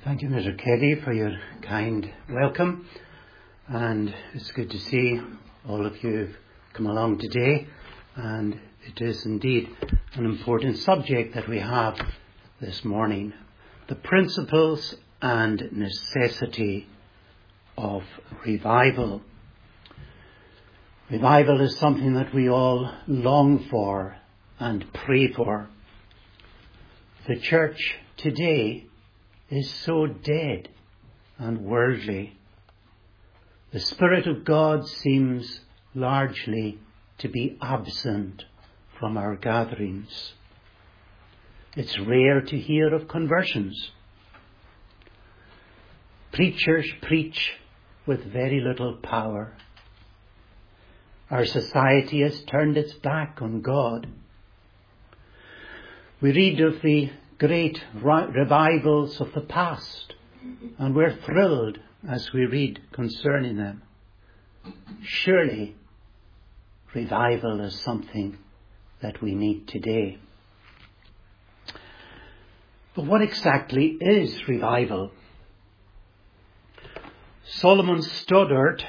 Thank you, Mr. Kelly, for your kind welcome. And it's good to see all of you who've come along today. And it is indeed an important subject that we have this morning. The principles and necessity of revival. Revival is something that we all long for and pray for. The church today is so dead and worldly. The Spirit of God seems largely to be absent from our gatherings. It's rare to hear of conversions. Preachers preach with very little power. Our society has turned its back on God. We read of the great revivals of the past, and we're thrilled as we read concerning them. Surely, revival is something that we need today. But what exactly is revival? Solomon Stoddart,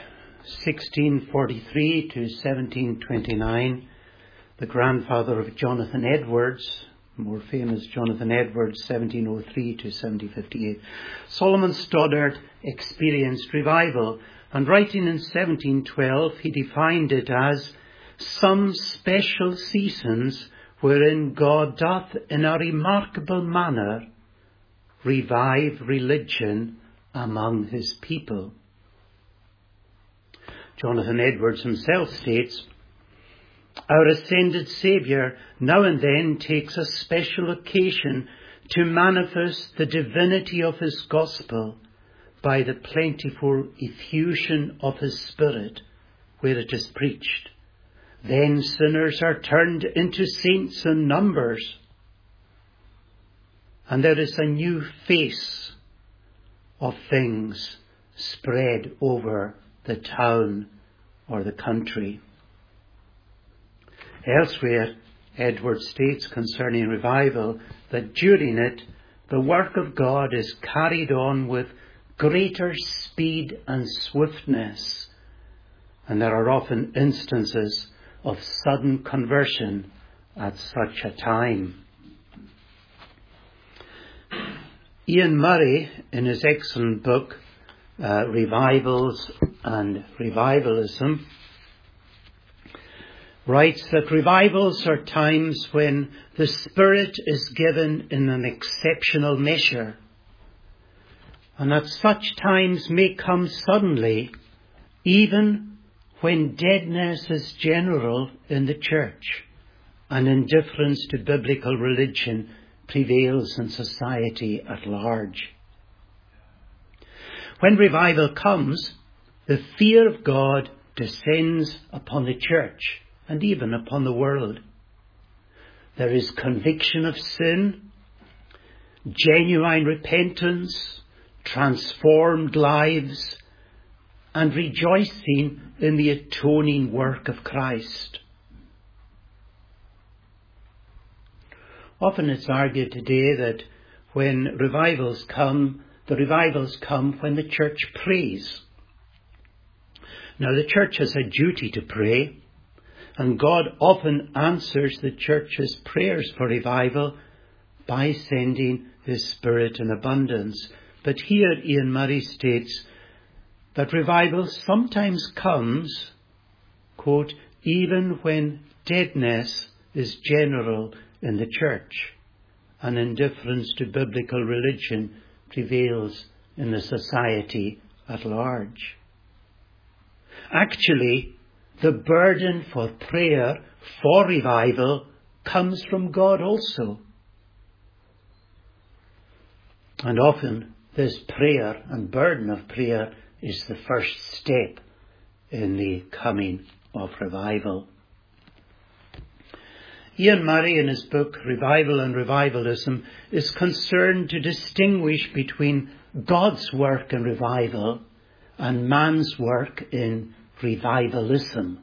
1643 to 1729, the grandfather of Jonathan Edwards, more famous Jonathan Edwards, 1703 to 1758. Solomon Stoddart experienced revival, and writing in 1712, he defined it as some special seasons wherein God doth in a remarkable manner revive religion among his people. Jonathan Edwards himself states, our ascended Saviour now and then takes a special occasion to manifest the divinity of his gospel by the plentiful effusion of his Spirit where it is preached. Then sinners are turned into saints in numbers, and there is a new face of things spread over the town or the country. Elsewhere, Edward states concerning revival that during it, the work of God is carried on with greater speed and swiftness, and there are often instances of sudden conversion at such a time. Ian Murray, in his excellent book, Revivals and Revivalism, writes that revivals are times when the Spirit is given in an exceptional measure, and at such times may come suddenly, even when deadness is general in the church and indifference to biblical religion prevails in society at large. When revival comes, the fear of God descends upon the church and even upon the world. There is conviction of sin, genuine repentance, transformed lives, and rejoicing in the atoning work of Christ. Often it's argued today that when revivals come, the revivals come when the church prays. Now, the church has a duty to pray, and God often answers the church's prayers for revival by sending his Spirit in abundance. But here Ian Murray states that revival sometimes comes, quote, even when deadness is general in the church and indifference to biblical religion prevails in the society at large. Actually, the burden for prayer for revival comes from God also. And often this prayer and burden of prayer is the first step in the coming of revival. Ian Murray, in his book Revival and Revivalism, is concerned to distinguish between God's work in revival and man's work in revivalism.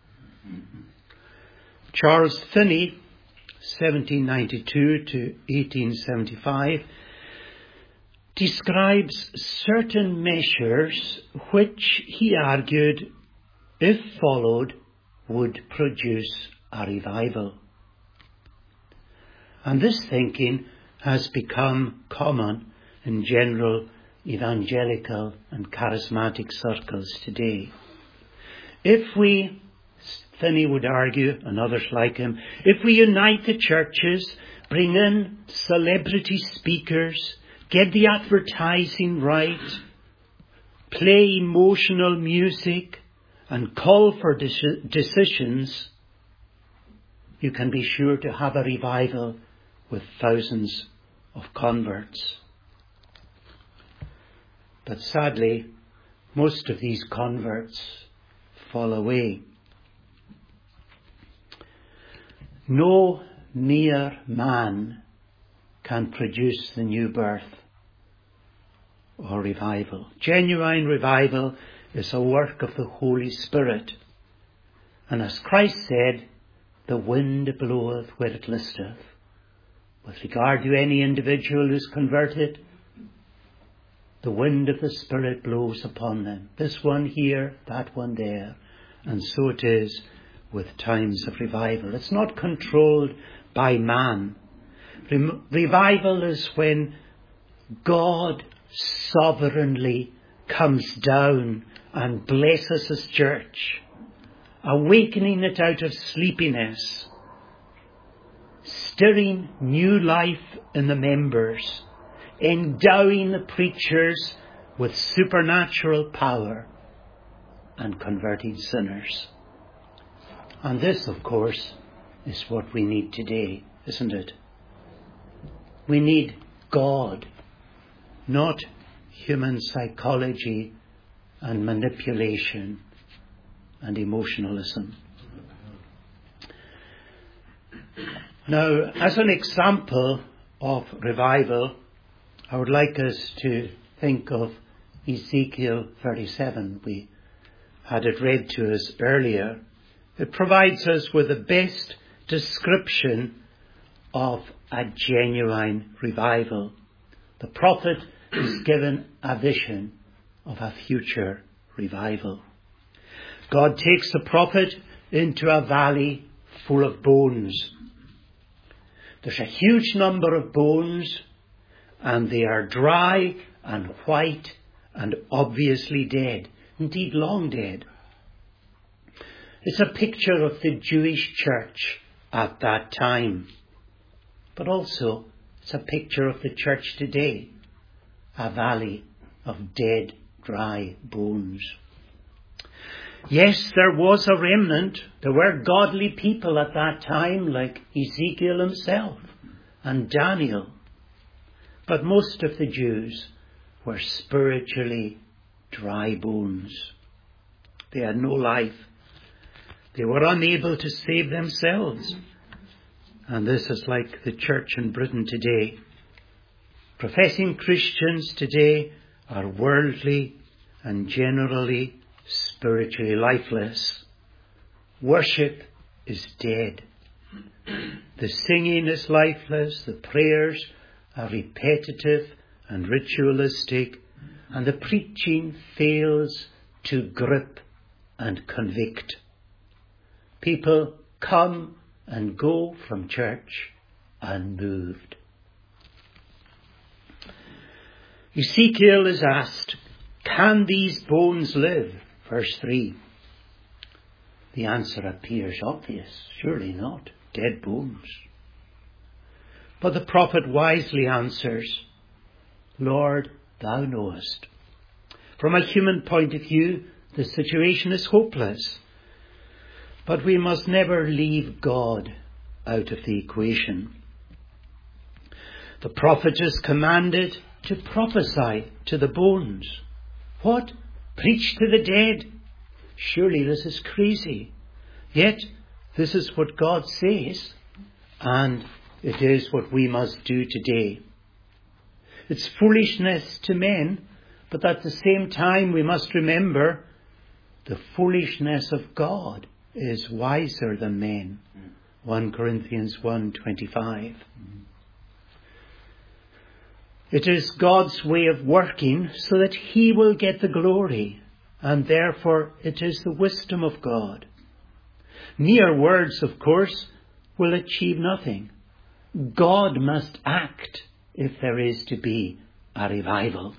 Charles Finney, 1792 to 1875, describes certain measures which he argued, if followed, would produce a revival. And this thinking has become common in general evangelical and charismatic circles today. If we, Finney would argue, and others like him, if we unite the churches, bring in celebrity speakers, get the advertising right, play emotional music, and call for decisions, you can be sure to have a revival with thousands of converts. But sadly, most of these converts fall away. No mere man can produce the new birth or revival. Genuine revival is a work of the Holy Spirit. And as Christ said, the wind bloweth where it listeth. With regard to any individual who's converted, the wind of the Spirit blows upon them. This one here, that one there. And so it is with times of revival. It's not controlled by man. Revival is when God sovereignly comes down and blesses His church, awakening it out of sleepiness, stirring new life in the members, endowing the preachers with supernatural power, and converting sinners. And this, of course, is what we need today, isn't it? We need God, not human psychology and manipulation and emotionalism. Now, as an example of revival, I would like us to think of Ezekiel 37. We had it read to us earlier. It provides us with the best description of a genuine revival. The prophet is given a vision of a future revival. God takes the prophet into a valley full of bones. There's a huge number of bones, and they are dry and white and obviously dead, indeed long dead. It's a picture of the Jewish church at that time, but also it's a picture of the church today, a valley of dead, dry bones. Yes, there was a remnant. There were godly people at that time, like Ezekiel himself and Daniel. But most of the Jews were spiritually dry bones. They had no life. They were unable to save themselves. And this is like the church in Britain today. Professing Christians today are worldly and generally spiritually lifeless. Worship is dead. The singing is lifeless. The prayers are repetitive and ritualistic. And the preaching fails to grip and convict. People come and go from church unmoved. Ezekiel is asked, can these bones live? Verse 3. The answer appears obvious. Surely not. Dead bones. But the prophet wisely answers, Lord, thou knowest. From a human point of view, the situation is hopeless. But we must never leave God out of the equation. The prophet is commanded to prophesy to the bones. What? Preach to the dead? Surely this is crazy. Yet, this is what God says, and it is what we must do today. It's foolishness to men, but at the same time we must remember the foolishness of God is wiser than men. 1 Corinthians 1:25. It is God's way of working so that he will get the glory, and therefore it is the wisdom of God. Mere words, of course, will achieve nothing. God must act if there is to be a revival.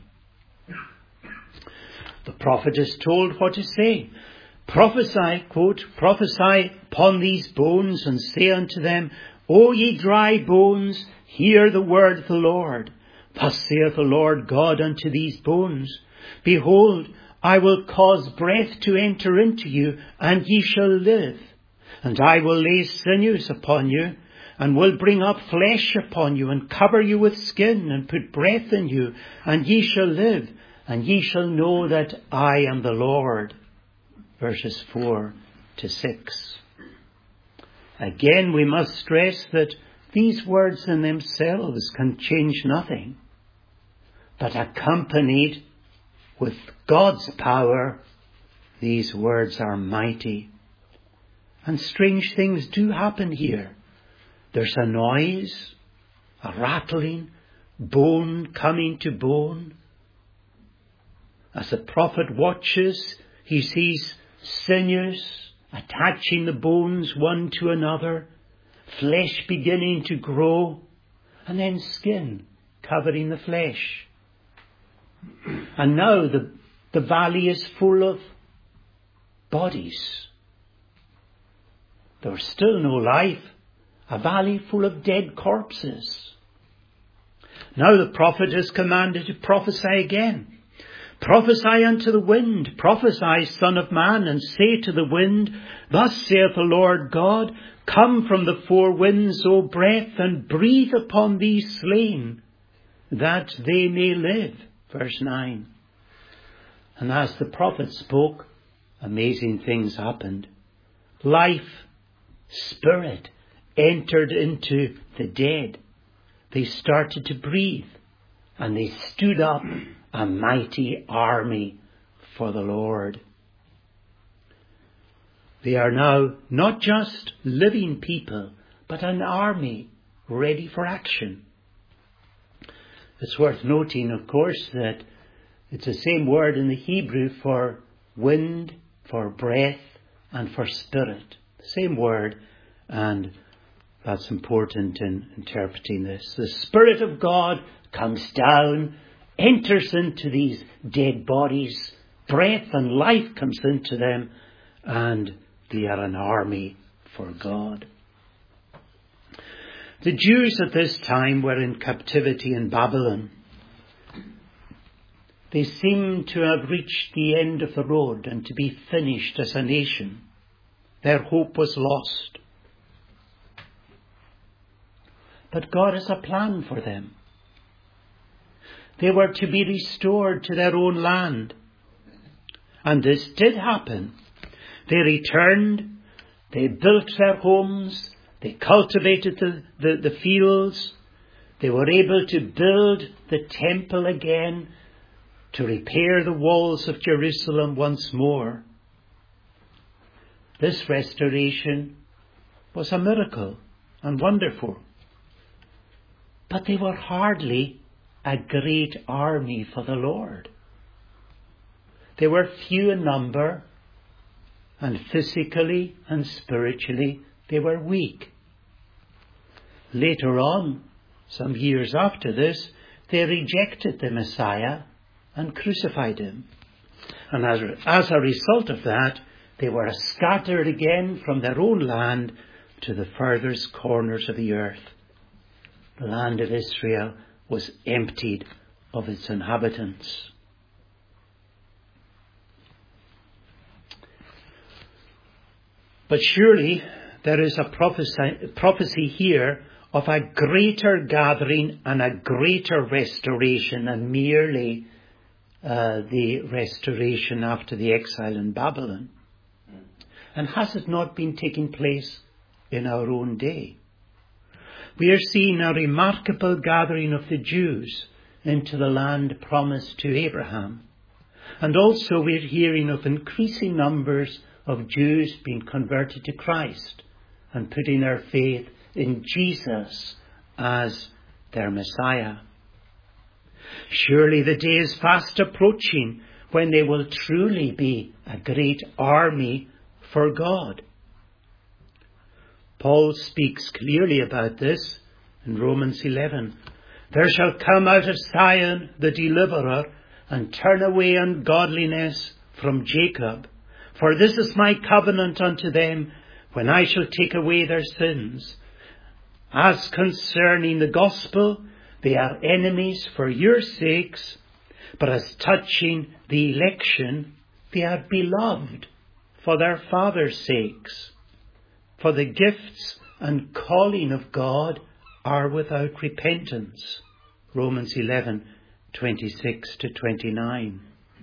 The prophet is told what to say. Prophesy, quote, prophesy upon these bones and say unto them, O ye dry bones, hear the word of the Lord. Thus saith the Lord God unto these bones, Behold, I will cause breath to enter into you, and ye shall live. And I will lay sinews upon you, and will bring up flesh upon you, and cover you with skin, and put breath in you, and ye shall live, and ye shall know that I am the Lord. Verses 4 to 6. Again, we must stress that these words in themselves can change nothing, but accompanied with God's power, these words are mighty. And strange things do happen here. There's a noise, a rattling, bone coming to bone. As the prophet watches, he sees sinews attaching the bones one to another, flesh beginning to grow, and then skin covering the flesh. And now the valley is full of bodies. There's still no life, a valley full of dead corpses. Now the prophet is commanded to prophesy again. Prophesy unto the wind, prophesy, Son of Man, and say to the wind, Thus saith the Lord God, Come from the four winds, O breath, and breathe upon these slain, that they may live. Verse 9. And as the prophet spoke, amazing things happened. Life, spirit, entered into the dead. They started to breathe, and they stood up, a mighty army for the Lord. They are now not just living people, but an army ready for action. It's worth noting, of course, that it's the same word in the Hebrew for wind, for breath, and for spirit. The same word, and that's important in interpreting this. The Spirit of God comes down, enters into these dead bodies, breath and life comes into them, and they are an army for God. The Jews at this time were in captivity in Babylon. They seemed to have reached the end of the road and to be finished as a nation. Their hope was lost. But God has a plan for them. They were to be restored to their own land. And this did happen. They returned, they built their homes, they cultivated the fields, they were able to build the temple again, to repair the walls of Jerusalem once more. This restoration was a miracle and wonderful. But they were hardly a great army for the Lord. They were few in number, and physically and spiritually they were weak. Later on, some years after this, they rejected the Messiah and crucified him. And as a result of that, they were scattered again from their own land to the furthest corners of the earth. The land of Israel was emptied of its inhabitants. But surely there is a prophecy here of a greater gathering and a greater restoration than merely the restoration after the exile in Babylon. And has it not been taking place in our own day? We are seeing a remarkable gathering of the Jews into the land promised to Abraham. And also we're hearing of increasing numbers of Jews being converted to Christ and putting their faith in Jesus as their Messiah. Surely the day is fast approaching when they will truly be a great army for God. Paul speaks clearly about this in Romans 11. There shall come out of Zion the deliverer, and turn away ungodliness from Jacob. For this is my covenant unto them, when I shall take away their sins. As concerning the gospel, they are enemies for your sakes, but as touching the election, they are beloved for their Father's sakes. For the gifts and calling of God are without repentance. Romans 11:26-29.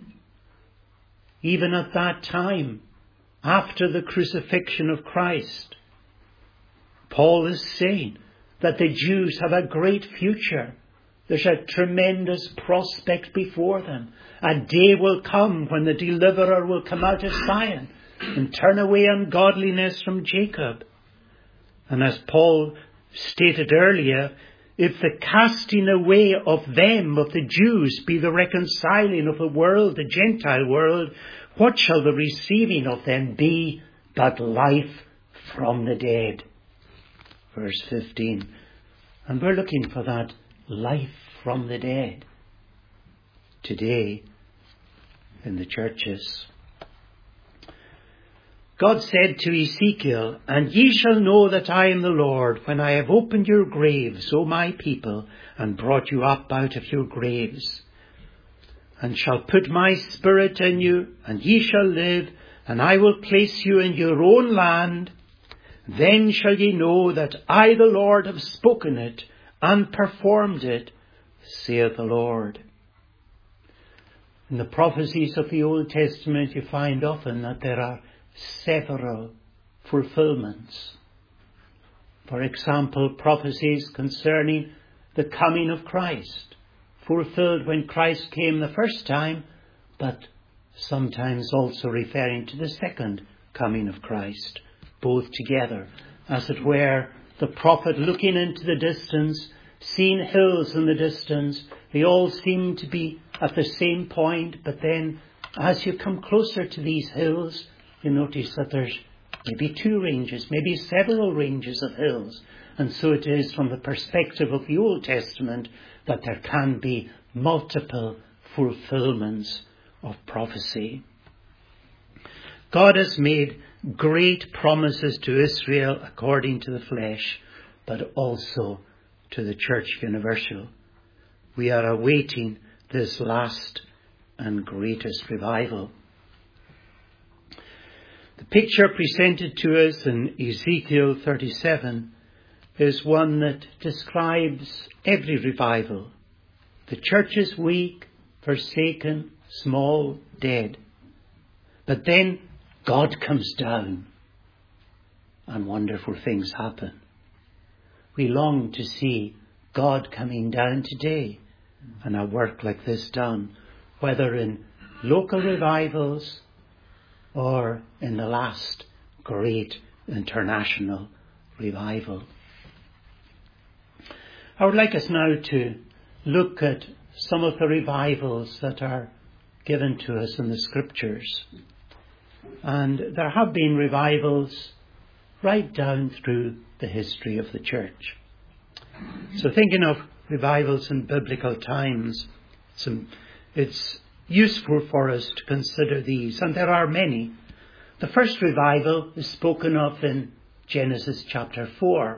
Even at that time, after the crucifixion of Christ, Paul is saying that the Jews have a great future. There's a tremendous prospect before them. A day will come when the deliverer will come out of Zion and turn away ungodliness from Jacob. And as Paul stated earlier, if the casting away of them, of the Jews, be the reconciling of the world, the Gentile world, what shall the receiving of them be but life from the dead? Verse 15. And we're looking for that life from the dead today in the churches. God said to Ezekiel, And ye shall know that I am the Lord, when I have opened your graves, O my people, and brought you up out of your graves, and shall put my spirit in you, and ye shall live, and I will place you in your own land. Then shall ye know that I, the Lord, have spoken it, and performed it, saith the Lord. In the prophecies of the Old Testament, you find often that there are several fulfillments. For example, prophecies concerning the coming of Christ, fulfilled when Christ came the first time, but sometimes also referring to the second coming of Christ, both together. As it were, the prophet looking into the distance, seeing hills in the distance, they all seem to be at the same point, but then as you come closer to these hills, you notice that there's maybe two ranges, maybe several ranges of hills. And so it is from the perspective of the Old Testament that there can be multiple fulfillments of prophecy. God has made great promises to Israel according to the flesh, but also to the Church Universal. We are awaiting this last and greatest revival. The picture presented to us in Ezekiel 37 is one that describes every revival. The church is weak, forsaken, small, dead. But then God comes down and wonderful things happen. We long to see God coming down today and a work like this done, whether in local revivals or in the last great international revival. I would like us now to look at some of the revivals that are given to us in the Scriptures. And there have been revivals right down through the history of the church. So thinking of revivals in biblical times, it's useful for us to consider these, and there are many. The first revival is spoken of in Genesis chapter 4.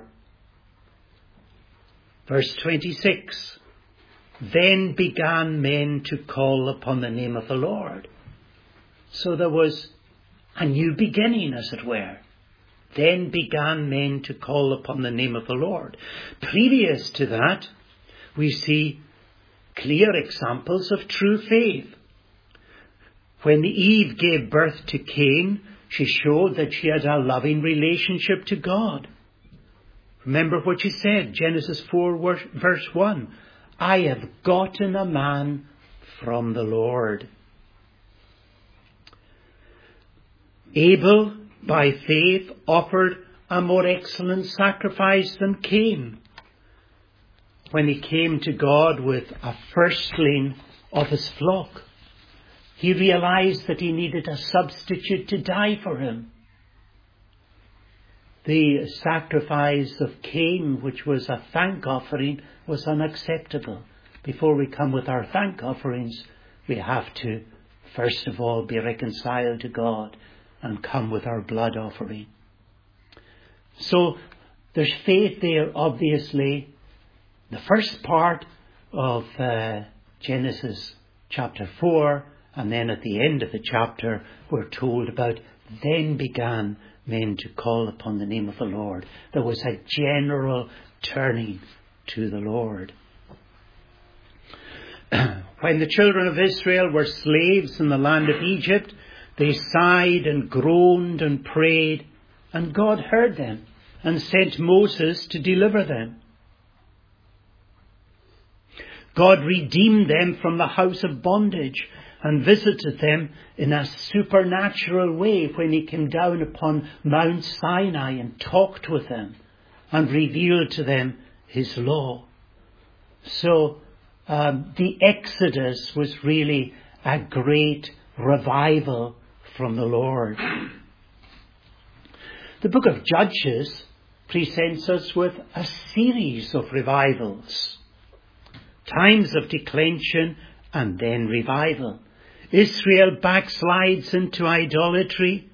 Verse 26, Then began men to call upon the name of the Lord. So there was a new beginning, as it were. Then began men to call upon the name of the Lord. Previous to that, we see clear examples of true faith. When Eve gave birth to Cain, she showed that she had a loving relationship to God. Remember what she said, Genesis 4 verse 1. I have gotten a man from the Lord. Abel, by faith, offered a more excellent sacrifice than Cain. when he came to God with a firstling of his flock. He realized that he needed a substitute to die for him. The sacrifice of Cain, which was a thank offering, was unacceptable. Before we come with our thank offerings, we have to, first of all, be reconciled to God and come with our blood offering. So there's faith there, obviously. The first part of Genesis chapter 4, and then at the end of the chapter, we're told about, then began men to call upon the name of the Lord. There was a general turning to the Lord. When the children of Israel were slaves in the land of Egypt, they sighed and groaned and prayed, and God heard them and sent Moses to deliver them. God redeemed them from the house of bondage and visited them in a supernatural way when he came down upon Mount Sinai and talked with them and revealed to them his law. So the Exodus was really a great revival from the Lord. The book of Judges presents us with a series of revivals. Times of declension and then revival. Israel backslides into idolatry.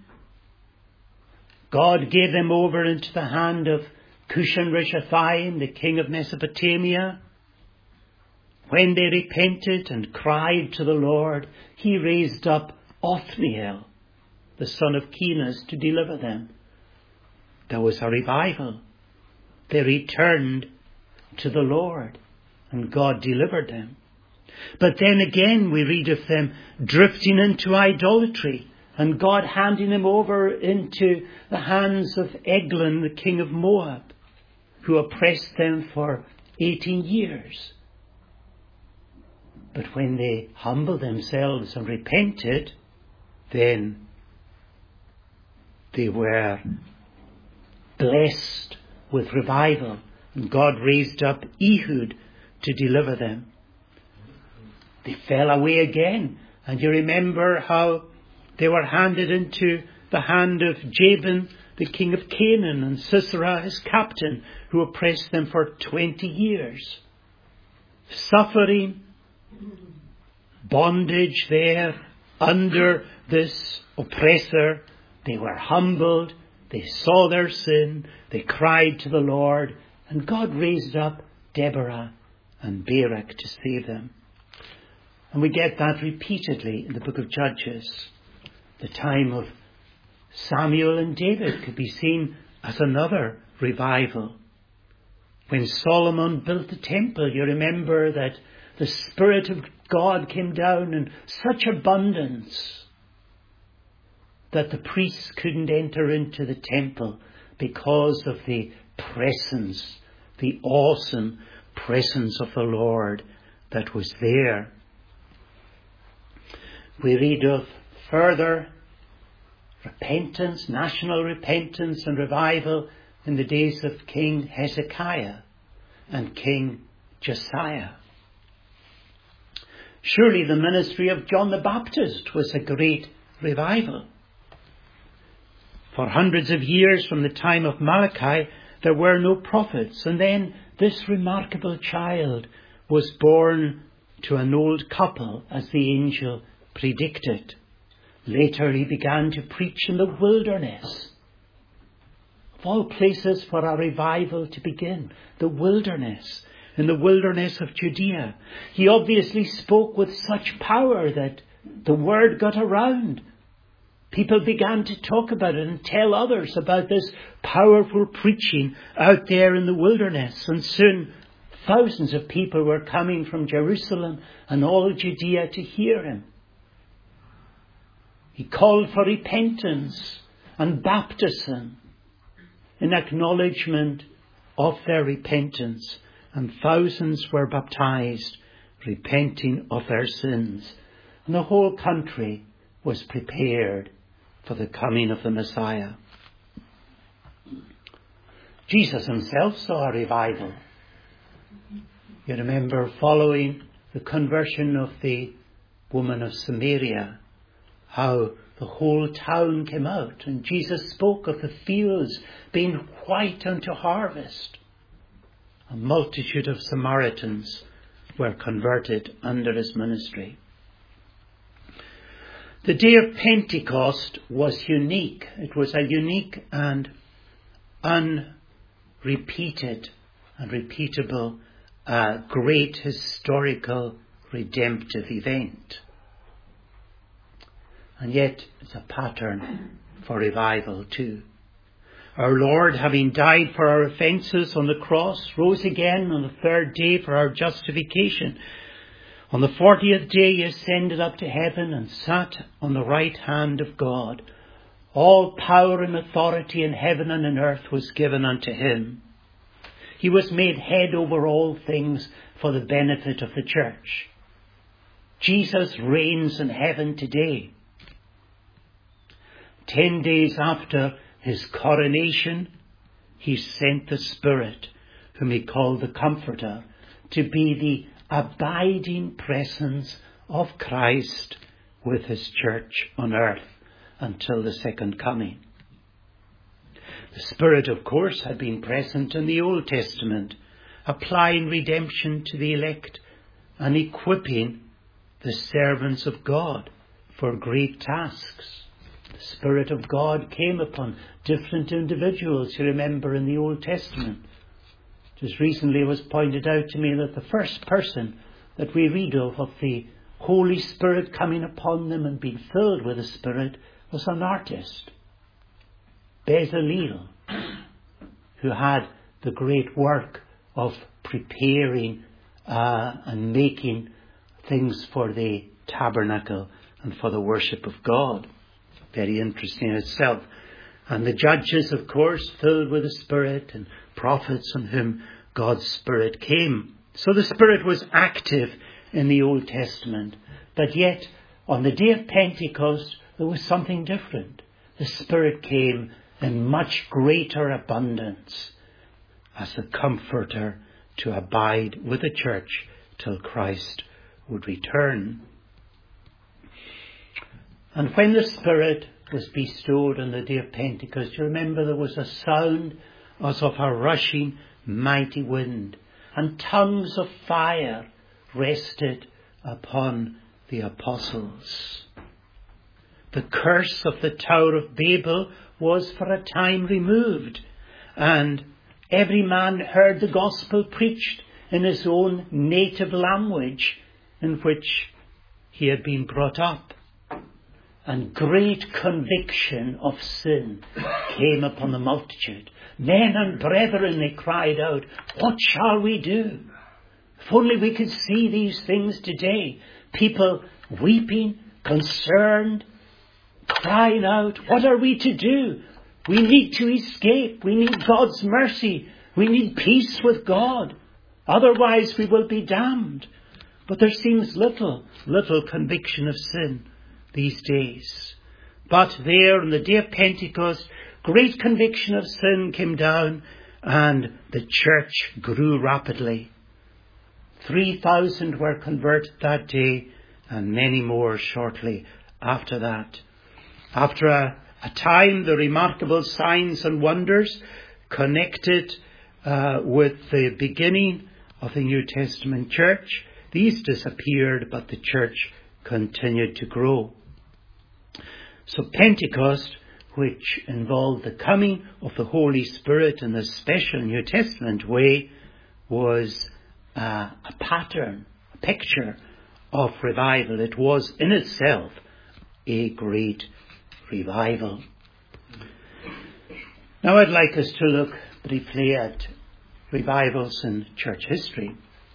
God gave them over into the hand of Cushan-Rishathaim, the king of Mesopotamia. When they repented and cried to the Lord, he raised up Othniel, the son of Kenaz, to deliver them. There was a revival. They returned to the Lord, and God delivered them. But then again we read of them drifting into idolatry, and God handing them over into the hands of Eglon, the king of Moab, who oppressed them for 18 years. But when they humbled themselves and repented, then they were blessed with revival, and God raised up Ehud to deliver them. They fell away again, and you remember how they were handed into the hand of Jabin, the king of Canaan, and Sisera, his captain, who oppressed them for 20 years. Suffering, bondage there, under this oppressor. They were humbled, they saw their sin, they cried to the Lord, and God raised up Deborah and Barak to save them. And we get that repeatedly in the book of Judges. The time of Samuel and David could be seen as another revival. When Solomon built the temple, you remember that the Spirit of God came down in such abundance that the priests couldn't enter into the temple because of the presence, the awesome presence of the Lord that was there. We read of further repentance, national repentance and revival in the days of King Hezekiah and King Josiah. Surely the ministry of John the Baptist was a great revival. For hundreds of years from the time of Malachi, there were no prophets. And then this remarkable child was born to an old couple, as the angel predicted. Later he began to preach in the wilderness. Of all places for a revival to begin, the wilderness. In the wilderness of Judea. He obviously spoke with such power that the word got around. People began to talk about it and tell others about this powerful preaching out there in the wilderness. And soon thousands of people were coming from Jerusalem and all Judea to hear him. He called for repentance and baptism in acknowledgement of their repentance. And thousands were baptized, repenting of their sins. And the whole country was prepared for the coming of the Messiah. Jesus himself saw a revival. You remember following the conversion of the woman of Samaria, how the whole town came out, and Jesus spoke of the fields being white unto harvest. A multitude of Samaritans were converted under his ministry. The day of Pentecost was unique. It was a unique and unrepeated and repeatable, great historical redemptive event. And yet it's a pattern for revival too. Our Lord, having died for our offences on the cross, rose again on the third day for our justification. On the 40th day he ascended up to heaven and sat on the right hand of God. All power and authority in heaven and in earth was given unto him. He was made head over all things for the benefit of the church. Jesus reigns in heaven today. 10 days after his coronation, he sent the Spirit, whom he called the Comforter, to be the abiding presence of Christ with his church on earth until the second coming. The Spirit, of course, had been present in the Old Testament, applying redemption to the elect and equipping the servants of God for great tasks. The Spirit of God came upon different individuals, you remember, in the Old Testament. Just recently it was pointed out to me that the first person that we read of the Holy Spirit coming upon them and being filled with the Spirit was an artist, Bezalel, who had the great work of preparing and making things for the tabernacle and for the worship of God. Very interesting in itself. And the judges, of course, filled with the Spirit, and prophets on whom God's Spirit came. So the Spirit was active in the Old Testament. But yet, on the day of Pentecost, there was something different. The Spirit came in much greater abundance as the Comforter to abide with the church till Christ would return. And when the Spirit was bestowed on the day of Pentecost, you remember there was a sound as of a rushing mighty wind, and tongues of fire rested upon the apostles. The curse of the Tower of Babel was for a time removed, and every man heard the gospel preached in his own native language in which he had been brought up. And great conviction of sin came upon the multitude. Men and brethren, they cried out, what shall we do? If only we could see these things today. People weeping, concerned, crying out, what are we to do? We need to escape. We need God's mercy. We need peace with God. Otherwise we will be damned. But there seems little conviction of sin these days. But there on the day of Pentecost, great conviction of sin came down, and the church grew rapidly. 3,000 were converted that day, and many more shortly after that. After a time, the remarkable signs and wonders connected with the beginning of the New Testament church, these disappeared, but the church continued to grow. So Pentecost, which involved the coming of the Holy Spirit in a special New Testament way, was a pattern, a picture of revival. It was in itself a great revival. Now I'd like us to look briefly at revivals in church history.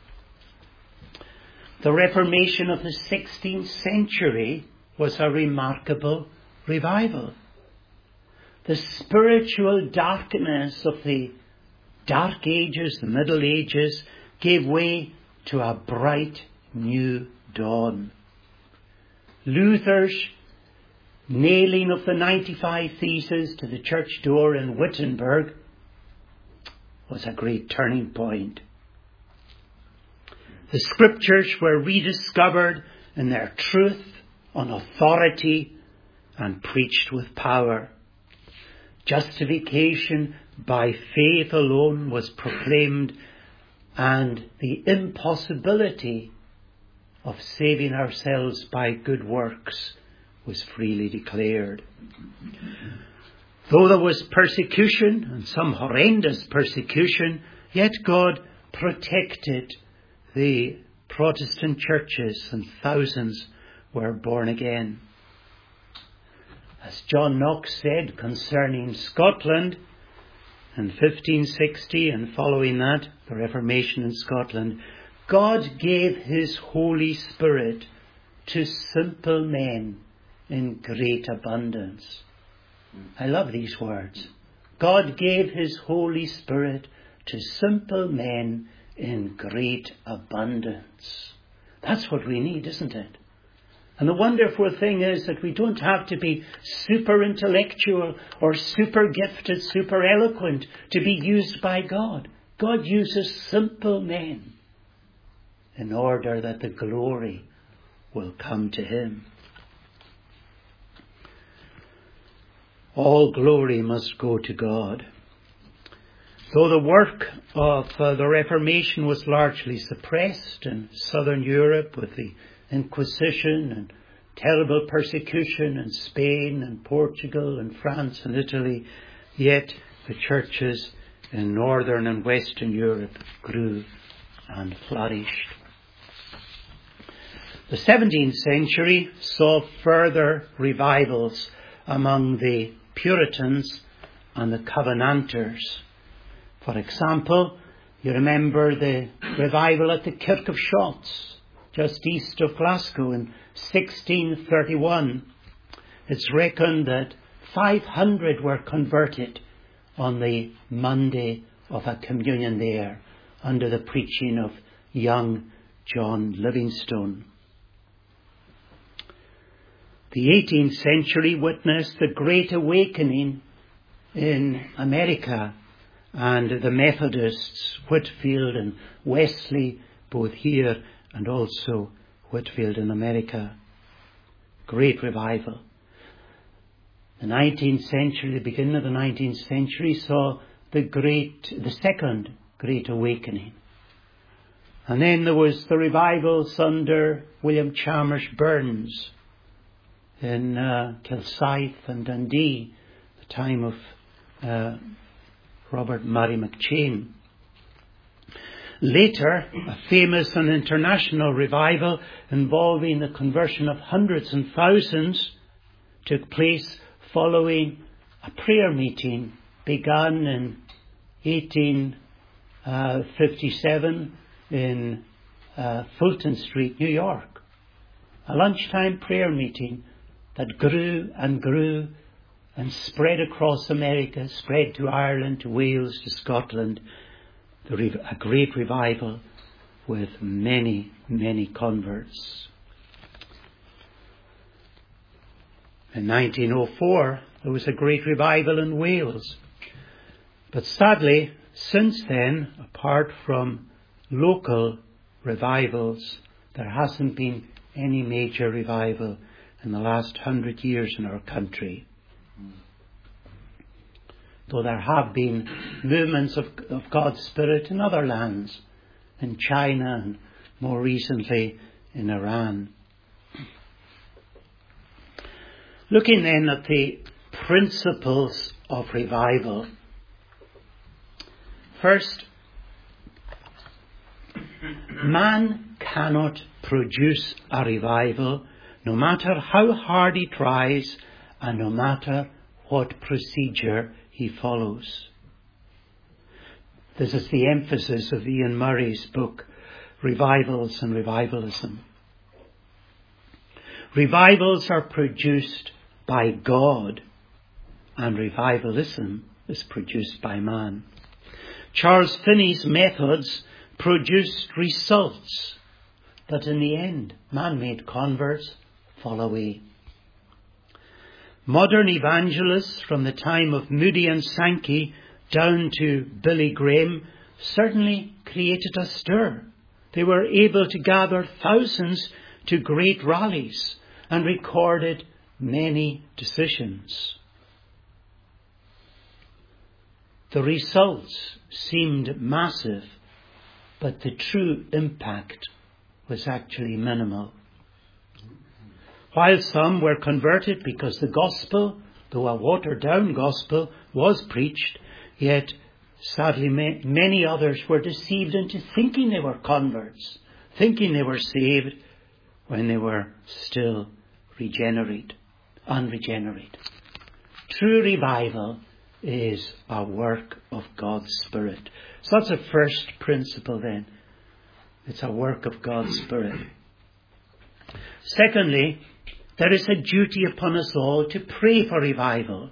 The Reformation of the 16th century was a remarkable revival. The spiritual darkness of the Dark Ages, the Middle Ages, gave way to a bright new dawn. Luther's nailing of the 95 Theses to the church door in Wittenberg was a great turning point. The Scriptures were rediscovered in their truth, on authority, and preached with power. Justification by faith alone was proclaimed, and the impossibility of saving ourselves by good works was freely declared. Though there was persecution, and some horrendous persecution, yet God protected the Protestant churches, and thousands were born again. As John Knox said concerning Scotland in 1560 and following that, the Reformation in Scotland, God gave his Holy Spirit to simple men in great abundance. I love these words. God gave his Holy Spirit to simple men in great abundance. That's what we need, isn't it? And the wonderful thing is that we don't have to be super intellectual or super gifted, super eloquent to be used by God. God uses simple men in order that the glory will come to him. All glory must go to God. Though the work of the Reformation was largely suppressed in southern Europe with the Inquisition and terrible persecution in Spain and Portugal and France and Italy, yet the churches in northern and western Europe grew and flourished. The 17th century saw further revivals among the Puritans and the Covenanters. For example, you remember the revival at the Kirk of Shotts, just east of Glasgow in 1631. It's reckoned that 500 were converted on the Monday of a communion there under the preaching of young John Livingstone. The 18th century witnessed the Great Awakening in America, and the Methodists, Whitefield and Wesley, both here and also Whitefield in America. Great revival. The 19th century, the beginning of the 19th century, saw the second Great Awakening. And then there was the revivals under William Chalmers Burns in Kilsyth and Dundee, the time of Robert Murray McCheyne. Later, a famous and international revival involving the conversion of hundreds and thousands took place following a prayer meeting begun in 1857 in Fulton Street, New York. A lunchtime prayer meeting that grew and grew and spread across America, spread to Ireland, to Wales, to Scotland. A great revival with many, many converts. In 1904, there was a great revival in Wales. But sadly, since then, apart from local revivals, there hasn't been any major revival in the last 100 years in our country. Though there have been movements of God's Spirit in other lands, in China and more recently in Iran. Looking then at the principles of revival. First, man cannot produce a revival no matter how hard he tries and no matter what procedure he follows. This is the emphasis of Ian Murray's book, Revivals and Revivalism. Revivals are produced by God, and revivalism is produced by man. Charles Finney's methods produced results that in the end man-made converts fall away. Modern evangelists from the time of Moody and Sankey down to Billy Graham certainly created a stir. They were able to gather thousands to great rallies and recorded many decisions. The results seemed massive, but the true impact was actually minimal. While some were converted because the gospel, though a watered-down gospel, was preached, yet sadly many others were deceived into thinking they were converts, thinking they were saved when they were still unregenerate. True revival is a work of God's Spirit. So that's the first principle then. It's a work of God's Spirit. Secondly, there is a duty upon us all to pray for revival.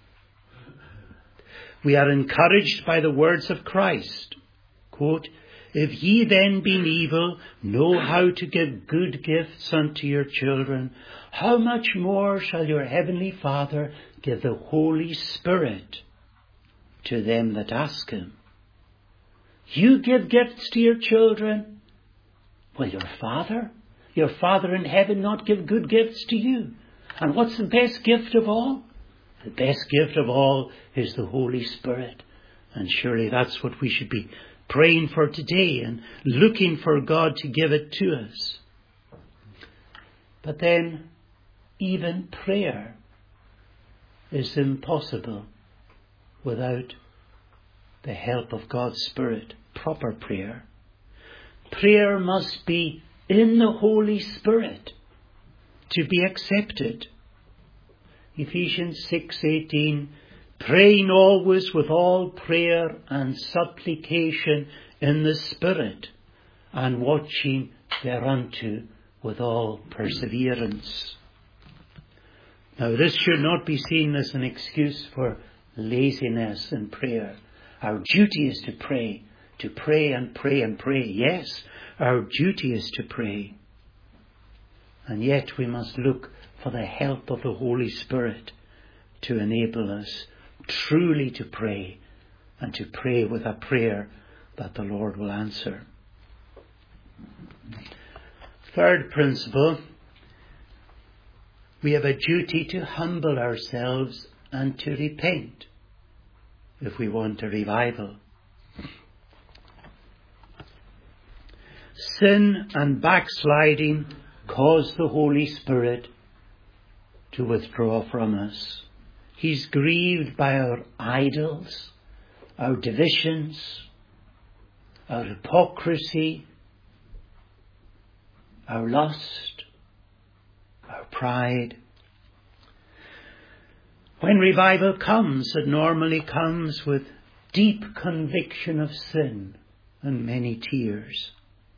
We are encouraged by the words of Christ. Quote, "If ye then, being evil, know how to give good gifts unto your children, how much more shall your heavenly Father give the Holy Spirit to them that ask him?" You give gifts to your children. Will your Father in heaven, not give good gifts to you? And what's the best gift of all? The best gift of all is the Holy Spirit. And surely that's what we should be praying for today and looking for God to give it to us. But then, even prayer is impossible without the help of God's Spirit. Proper prayer. Prayer must be in the Holy Spirit to be accepted. Ephesians 6:18, praying always with all prayer and supplication in the Spirit, and watching thereunto with all perseverance. Now this should not be seen as an excuse for laziness in prayer. Our duty is to pray and pray and pray. Yes, our duty is to pray. And yet we must look for the help of the Holy Spirit to enable us truly to pray, and to pray with a prayer that the Lord will answer. Third principle, we have a duty to humble ourselves and to repent if we want a revival. Sin and backsliding cause the Holy Spirit to withdraw from us. He's grieved by our idols, our divisions, our hypocrisy, our lust, our pride. When revival comes, it normally comes with deep conviction of sin and many tears.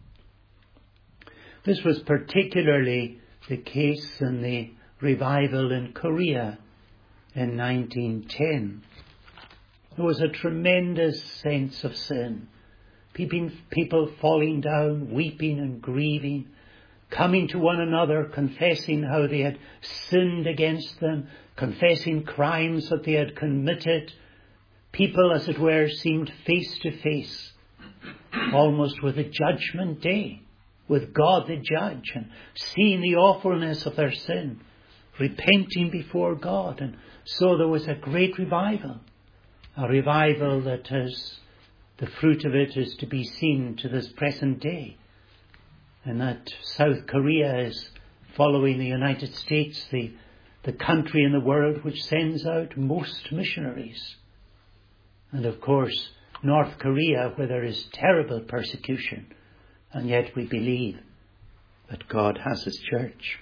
This was particularly the case in the revival in Korea in 1910. There was a tremendous sense of sin. People falling down, weeping and grieving, coming to one another, confessing how they had sinned against them, confessing crimes that they had committed. People, as it were, seemed face to face, almost with a judgment day, with God the judge, and seeing the awfulness of their sin, repenting before God. And so there was a great revival, a revival that has, the fruit of it is to be seen to this present day. And that South Korea is following the United States, the country in the world which sends out most missionaries. And of course, North Korea, where there is terrible persecution, and yet we believe that God has his church.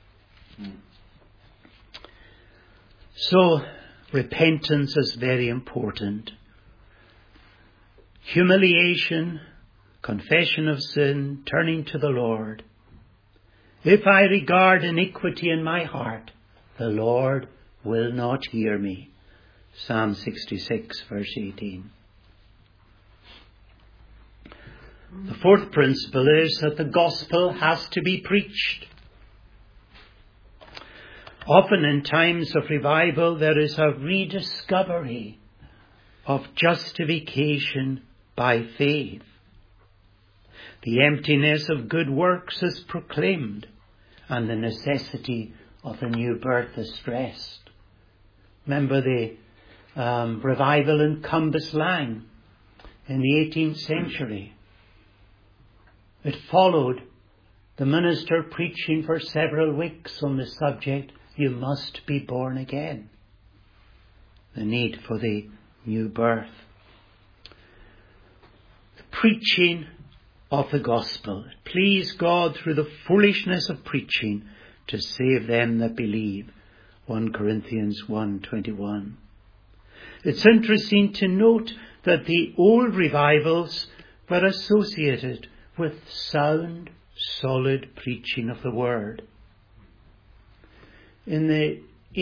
So, repentance is very important. Humiliation, confession of sin, turning to the Lord. If I regard iniquity in my heart, the Lord will not hear me. Psalm 66, verse 18. The fourth principle is that the gospel has to be preached. Often in times of revival, there is a rediscovery of justification by faith. The emptiness of good works is proclaimed, and the necessity of a new birth is stressed. Remember the revival in Cambuslang in the 18th century. It followed the minister preaching for several weeks on the subject, you must be born again. The need for the new birth. The preaching of the gospel. It pleased God through the foolishness of preaching to save them that believe. 1 Corinthians 1:21. It's interesting to note that the old revivals were associated with sound, solid preaching of the word. In the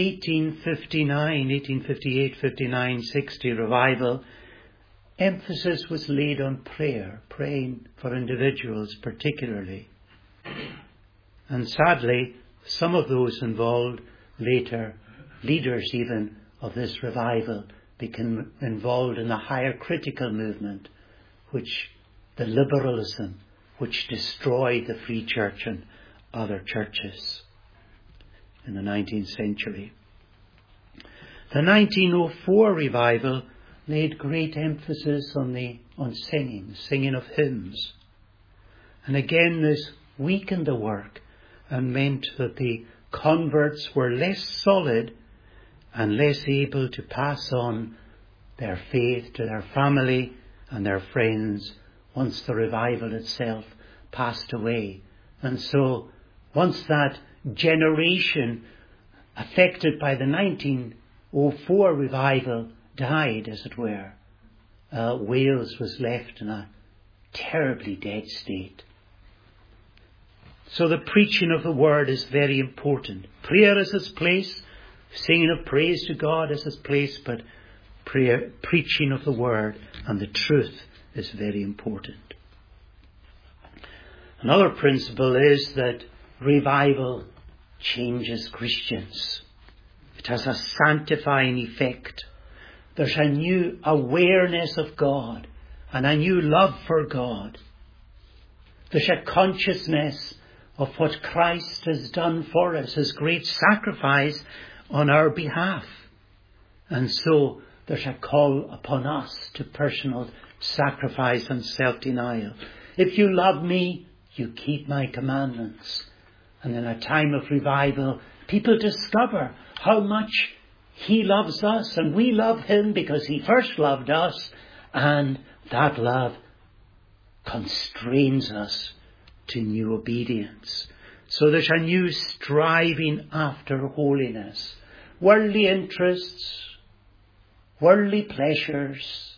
1858, 59, 60 revival, emphasis was laid on prayer, praying for individuals particularly. And sadly, some of those involved later, leaders even of this revival, became involved in the higher critical movement, the liberalism, which destroyed the Free Church and other churches in the 19th century. The 1904 revival laid great emphasis on singing of hymns. And again, this weakened the work and meant that the converts were less solid and less able to pass on their faith to their family and their friends once the revival itself passed away. And so once that generation affected by the 1904 revival died, as it were, Wales was left in a terribly dead state. So the preaching of the word is very important. Prayer is its place, singing of praise to God is its place, but preaching of the word and the truth is very important. Another principle is that revival changes Christians. It has a sanctifying effect. There's a new awareness of God and a new love for God. There's a consciousness of what Christ has done for us, his great sacrifice on our behalf. And so there's a call upon us to personal sacrifice and self-denial. If you love me, you keep my commandments. And in a time of revival, people discover how much he loves us and we love him because he first loved us, and that love constrains us to new obedience. So there's a new striving after holiness. Worldly interests, worldly pleasures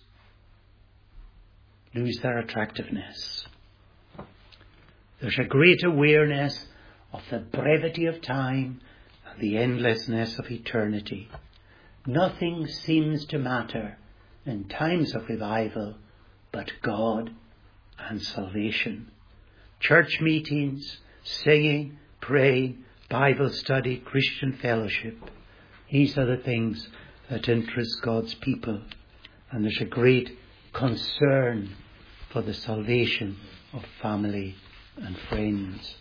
lose their attractiveness. There's a great awareness of the brevity of time and the endlessness of eternity. Nothing seems to matter in times of revival but God and salvation. Church meetings, singing, praying, Bible study, Christian fellowship. These are the things that interest God's people. And there's a great concern for the salvation of family and friends.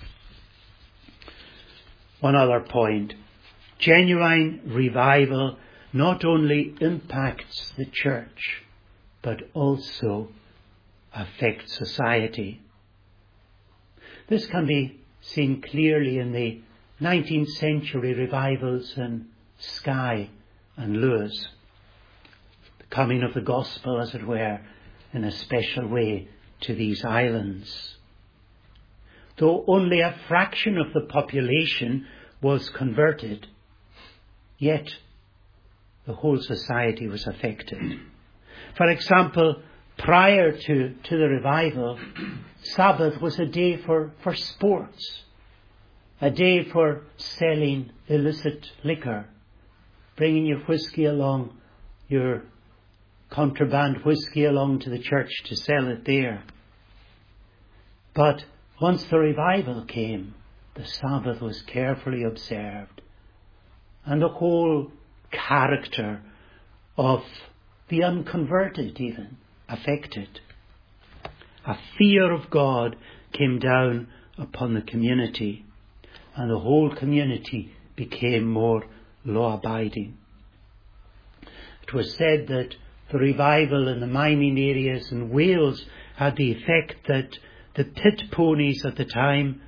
One other point. Genuine revival not only impacts the church, but also affects society. This can be seen clearly in the 19th century revivals in Skye and Lewis. The coming of the gospel, as it were, in a special way to these islands. Though only a fraction of the population was converted, yet the whole society was affected. For example, prior to the revival, Sabbath was a day for sports, a day for selling illicit liquor, bringing your whiskey along, your contraband whiskey along to the church to sell it there. But once the revival came, the Sabbath was carefully observed, and the whole character of the unconverted even affected. A fear of God came down upon the community, and the whole community became more law-abiding. It was said that the revival in the mining areas in Wales had the effect that the pit ponies at the time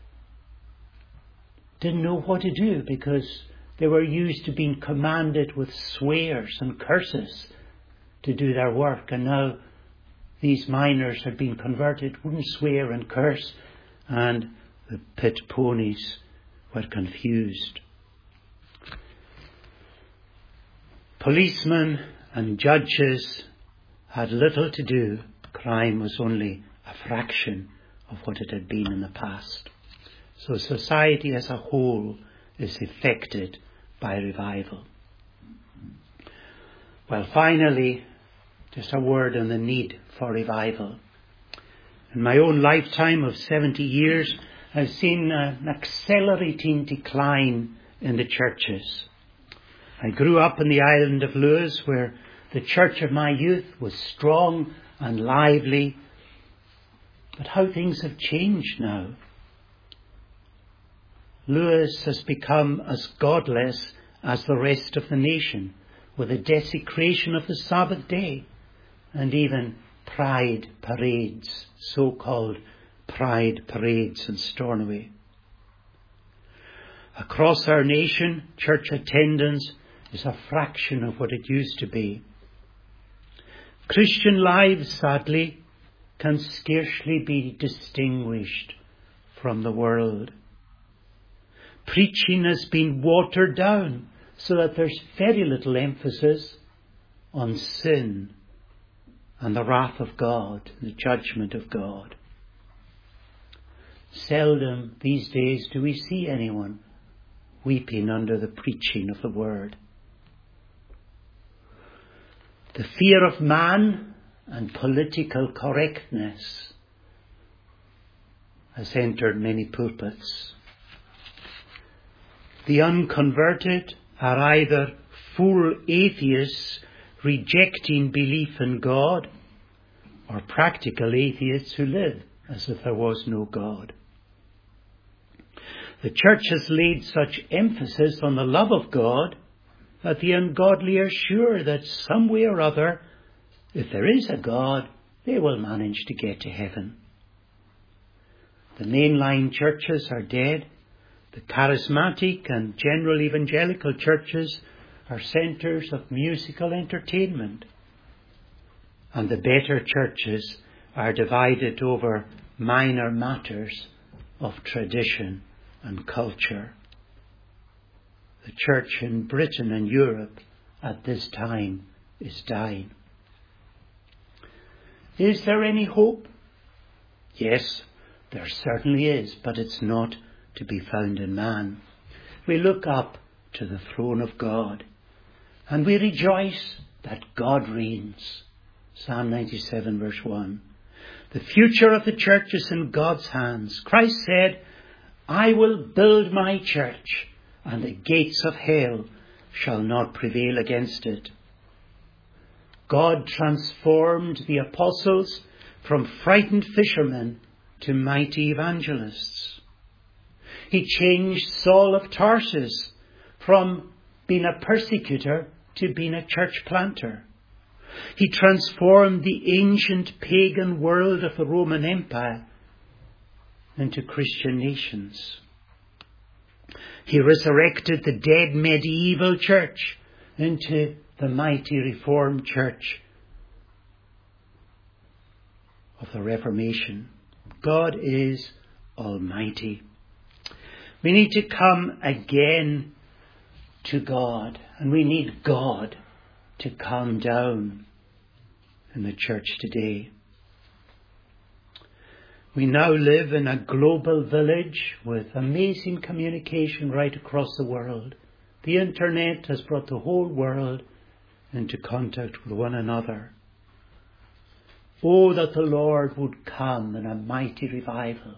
didn't know what to do, because they were used to being commanded with swears and curses to do their work, and now these miners had been converted, wouldn't swear and curse, and the pit ponies were confused. Policemen and judges had little to do. Crime was only a fraction of what it had been in the past. So society as a whole is affected by revival. Well, finally, just a word on the need for revival. In my own lifetime of 70 years, I've seen an accelerating decline in the churches. I grew up in the island of Lewis, where the church of my youth was strong and lively. But how things have changed now. Lewis has become as godless as the rest of the nation, with the desecration of the Sabbath day and even pride parades, so-called pride parades in Stornoway. Across our nation, church attendance is a fraction of what it used to be. Christian lives, sadly, can scarcely be distinguished from the world. Preaching has been watered down so that there's very little emphasis on sin and the wrath of God, the judgment of God. Seldom these days do we see anyone weeping under the preaching of the word. The fear of man and political correctness has entered many pulpits. The unconverted are either full atheists rejecting belief in God, or practical atheists who live as if there was no God. The church has laid such emphasis on the love of God that the ungodly are sure that some way or other, if there is a God, they will manage to get to heaven. The mainline churches are dead. The charismatic and general evangelical churches are centres of musical entertainment. And the better churches are divided over minor matters of tradition and culture. The church in Britain and Europe at this time is dying. Is there any hope? Yes, there certainly is, but it's not to be found in man. We look up to the throne of God and we rejoice that God reigns. Psalm 97 verse 1. The future of the church is in God's hands. Christ said, I will build my church, and the gates of hell shall not prevail against it. God transformed the apostles from frightened fishermen to mighty evangelists. He changed Saul of Tarsus from being a persecutor to being a church planter. He transformed the ancient pagan world of the Roman Empire into Christian nations. He resurrected the dead medieval church into the mighty Reformed church of the Reformation. God is almighty. We need to come again to God, and we need God to come down in the church today. We now live in a global village with amazing communication right across the world. The internet has brought the whole world into contact with one another. Oh, that the Lord would come in a mighty revival.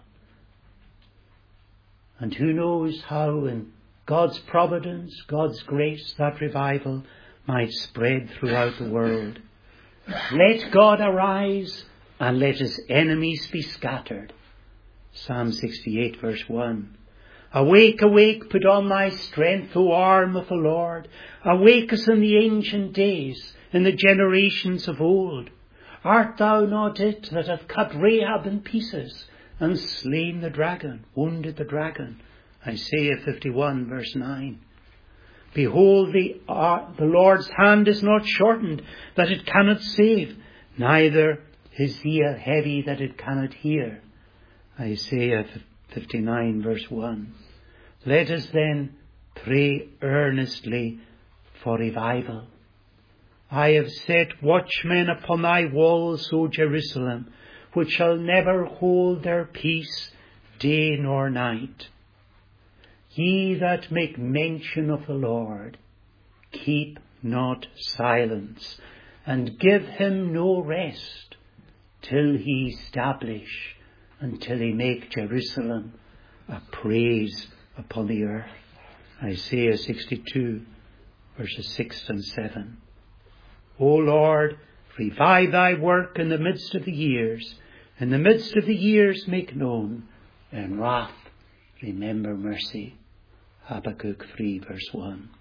And who knows how in God's providence, God's grace, that revival might spread throughout the world. Let God arise and let his enemies be scattered. Psalm 68 verse 1. Awake, awake, put on thy strength, O arm of the Lord. Awake as in the ancient days, in the generations of old. Art thou not it that hath cut Rahab in pieces, and slain the dragon, wounded the dragon? Isaiah 51 verse 9. Behold, the Lord's hand is not shortened, that it cannot save, neither his ear heavy, that it cannot hear. Isaiah 59 verse 1. Let us then pray earnestly for revival. I have set watchmen upon thy walls, O Jerusalem, which shall never hold their peace day nor night. Ye that make mention of the Lord, keep not silence, and give him no rest, till he establish, until he make Jerusalem a praise upon the earth. Isaiah 62 verses 6 and 7. O Lord, revive thy work in the midst of the years. In the midst of the years make known. In wrath remember mercy. Habakkuk 3 verse 1.